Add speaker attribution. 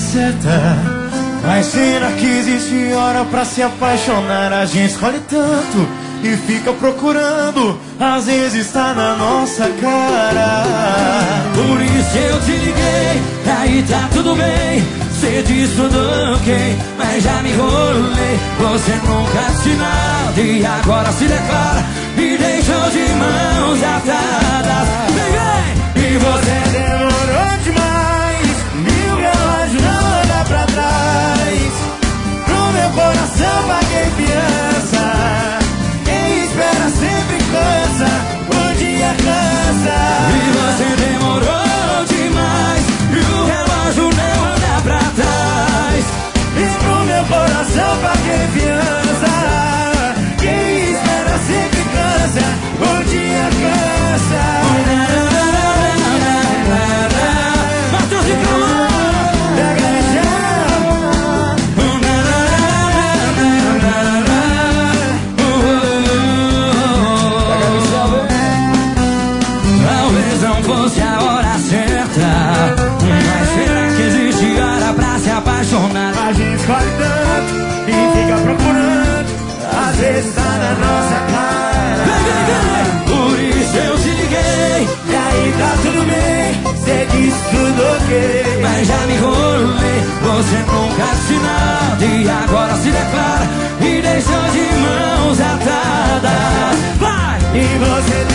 Speaker 1: certa. Mas será que existe hora pra se apaixonar? A gente escolhe tanto e fica procurando, às vezes tá na nossa cara.
Speaker 2: Por isso eu te liguei, aí tá tudo bem. Cê diz tudo ok, mas já me enrolei. Você nunca disse nada e agora se declara e deixou de mãos atadas. Vem, vem!
Speaker 1: E você demorou demais, e o relógio não anda pra trás. Pro meu coração paguei fiança. Quem espera sempre cansa, o dia cansa.
Speaker 2: E você demorou demais, e o relógio não anda pra trás.
Speaker 1: E pro meu coração paguei fiança. Quem espera sempre cansa, o dia cansa.
Speaker 2: Matheus de Calma,
Speaker 1: Pega a
Speaker 2: talvez não fosse a hora certa, mas será que existe hora pra se apaixonar?
Speaker 1: A gente escolhe tanto e fica procurando, às vezes tá na nossa cara.
Speaker 2: Por isso eu te liguei,
Speaker 1: E aí tá tudo bem, cê diz tudo ok.
Speaker 2: mas já me enrolei. Você nunca disse nada e agora se declara e deixou de mãos atadas. Vai!
Speaker 1: E você